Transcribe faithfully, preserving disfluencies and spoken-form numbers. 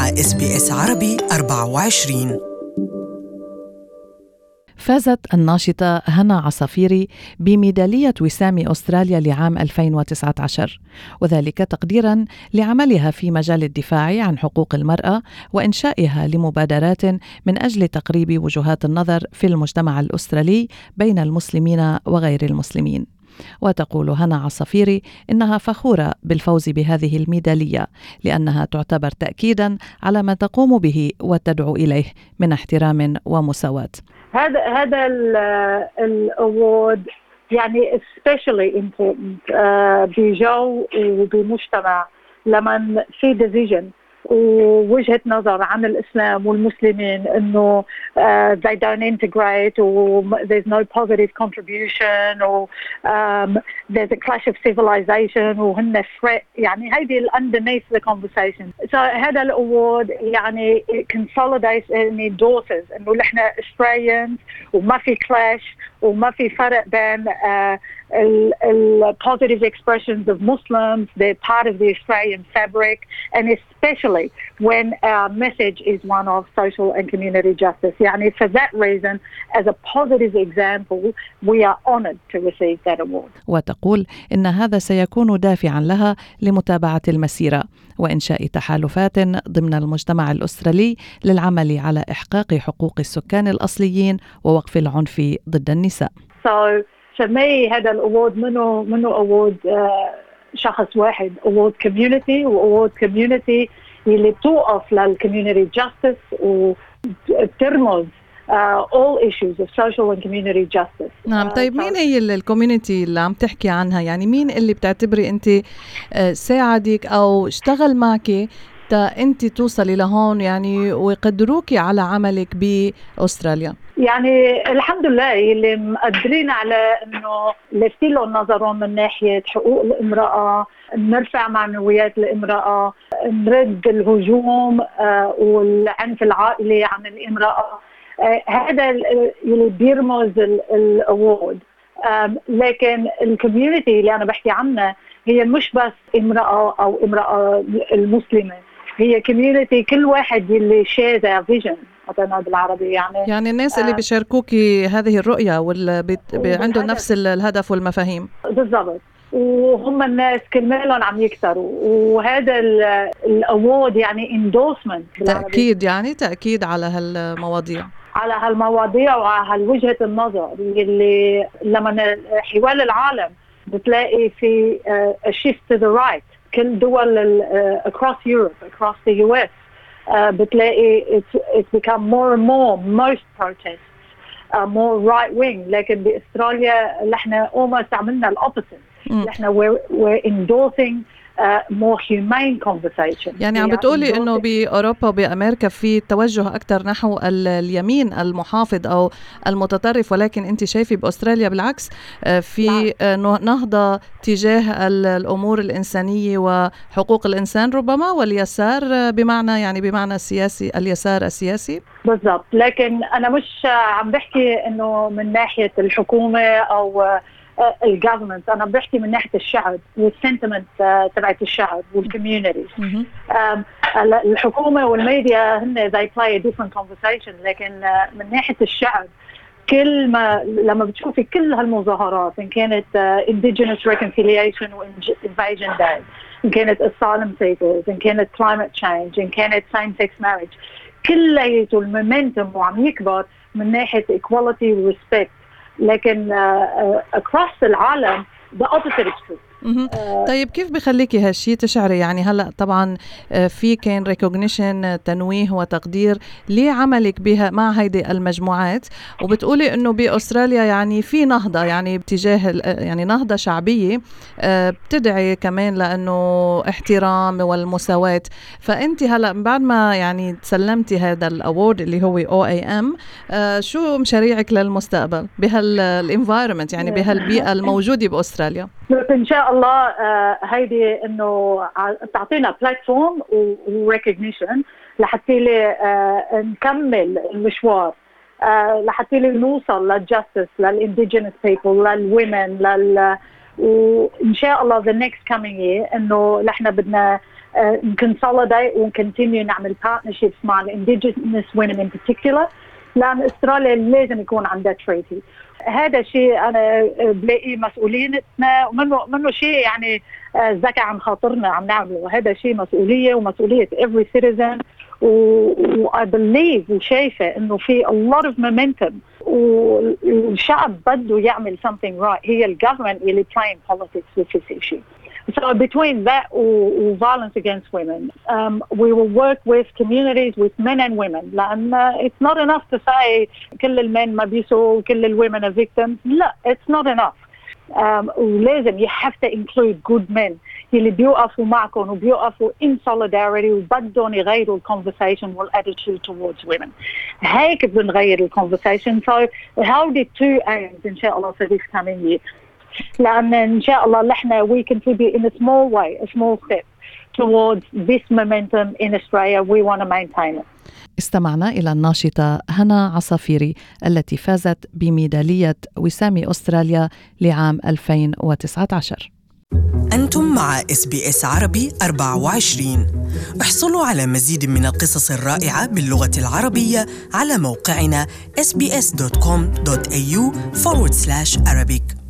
مع إس بي إس عربي أربعة وعشرين. فازت الناشطة هنا عصافيري بميدالية وسام أستراليا لعام ألفين وتسعة عشر، وذلك تقديراً لعملها في مجال الدفاع عن حقوق المرأة وإنشائها لمبادرات من أجل تقريب وجهات النظر في المجتمع الأسترالي بين المسلمين وغير المسلمين. وتقول هنا عصافيري إنها فخورة بالفوز بهذه الميدالية لأنها تعتبر تأكيداً على ما تقوم به وتدعو إليه من احترام ومساواة. هذا هذا الأوورد يعني especially important uh, بجو وبمجتمع لمن في division ووجهة نظر عن الإسلام والمسلمين إنه uh, they don't integrate و there's no positive contribution و um, there's a clash of civilization وهن threat. يعني هيدي ال underneath the conversation. So هذا الأورد يعني consolidates and endorses إنه نحن Australians وما في clash وما في فرق بين uh, ال ال positive expressions of Muslims. They're part of the Australian fabric, and especially when our message is one of social and community justice. يعني for that reason, as a positive example, we are honoured to receive that award. وتقول إن هذا سيكون دافعاً لها لمتابعة المسيرة وإنشاء تحالفات ضمن المجتمع الأسترالي للعمل على إحقاق حقوق السكان الأصليين ووقف العنف ضد النساء. So for me هذا الأورد منه منه أورد uh, شخص واحد، أورد community وأورد community اللي توقف للcommunity justice وترمز uh, all issues of social and community justice. نعم. طيب uh, مين هي الكوميونيتي اللي عم تحكي عنها؟ يعني مين اللي بتعتبري أنت ساعدك أو اشتغل معك تا أنت توصلي لهون يعني ويقدروكي على عملك بأستراليا؟ يعني الحمد لله اللي مقدرين على انه لفتي لهم نظرهم من ناحيه حقوق الامراه، نرفع معنويات الامراه، نرد الهجوم آه والعنف العائلي عن الامراه. آه هذا اللي بيرمز الاورد. آه لكن الكوميونتي اللي انا بحكي عنها هي مش بس امراه او امراه المسلمه، هي كوميونتي كل واحد اللي شير ذا فيجن مثلا بالعربي. يعني يعني الناس اللي بيشاركوكي هذه الرؤية واللي بي... عندهم نفس الهدف والمفاهيم. بالضبط، وهم الناس كلهم عم يكثروا، وهذا الأورد يعني اندورسمنت تأكيد، يعني تأكيد على هالمواضيع على هالمواضيع وعلى هالوجهة النظر اللي لما حوال العالم بتلاقي في a shift to the right. كل دول uh, across Europe, across the U S uh, بتلاقي it's, it's become more and more, most protests are more right wing. لكن بأستراليا نحن almost عملنا الopposite. نحن we're, we're endorsing Uh, more humane conversation. يعني عم بتقولي إنه بأوروبا وبأمريكا في توجه أكثر نحو اليمين المحافظ أو المتطرف، ولكن أنت شايفة بأستراليا بالعكس في نهضة تجاه الأمور الإنسانية وحقوق الإنسان ربما، واليسار بمعنى يعني بمعنى السياسي، اليسار السياسي. بالضبط، لكن أنا مش عم بحكي إنه من ناحية الحكومة أو الجوفرمنت، أنا بحكي من ناحية الشعب والسنتمنت تبعت الشعب والكوميونيتيز. الحكومة والميديا هن they play a different conversation، لكن من ناحية الشعب كل ما لما بتشوفي كل هالمظاهرات إن كانت uh, Indigenous Reconciliation و Invasion Day، إن كانت Asylum Seekers، إن كانت Climate Change، إن كانت Same Sex Marriage، كليته المومنتوم وعم يكبر من ناحية Equality و Respect. لكن uh, uh, across العالم the opposite is true. آه طيب كيف بخليكي هالشي تشعري؟ يعني هلأ طبعا في كان ريكوجنيشن، تنويه وتقدير لعملك بها مع هيدي المجموعات، وبتقولي انه بأستراليا يعني في نهضة يعني باتجاه يعني نهضة شعبية بتدعي كمان لأنه احترام والمساواة. فأنت هلأ بعد ما يعني تسلمتي هذا الأورد اللي هو أو إيه إم، شو مشاريعك للمستقبل بهالانفايرمنت يعني بهالبيئة الموجودة بأستراليا؟ إن شاء الله uh, هيدي إنه تعطينا بلاتفورم وريكوجنيشن لحتى لي uh, نكمل المشوار، uh, لحتى لي نوصل للجاستس للإنديجينس بيبل للومن لل وإن شاء الله the next coming year إنه نحن بدنا consolidate and continue نعمل partnerships مع indigenous women in particular، لأن أستراليا لازم يكون عندها treaty. هذا شيء أنا بلاقي مسؤوليتنا، ومنه منه شيء يعني ذكى عن خاطرنا عم نعمله. هذا شيء مسؤولية ومسؤولية every citizen. و I believe وشايفة إنه في a lot of momentum، والشعب بده يعمل something right. هي ال government اللي playing politics with this issue. So between that or violence against women, um, we will work with communities, with men and women. لأن it's not enough to say كل المن ما بيسوا كل ال women are victims. لا, it's not enough. Um, ولازم you have to include good men اللي بيوقفوا معكم وبيوقفوا in solidarity وبدهم يغيروا ال conversation وال attitude towards women. هيك بنغير ال conversation. So how the two aims إن شاء الله for this coming year. لأن إن شاء الله نحن we contribute in a small way, a small step towards this momentum in Australia. We want to maintain it. استمعنا إلى الناشطة هنا عصافيري التي فازت بميدالية وسام أستراليا لعام ألفين وتسعة عشر. أنتم مع إس بي إس عربي أربعة وعشرين. احصلوا على مزيد من القصص الرائعة باللغة العربية على موقعنا إس بي إس دوت كوم دوت إيه يو forward slash Arabic.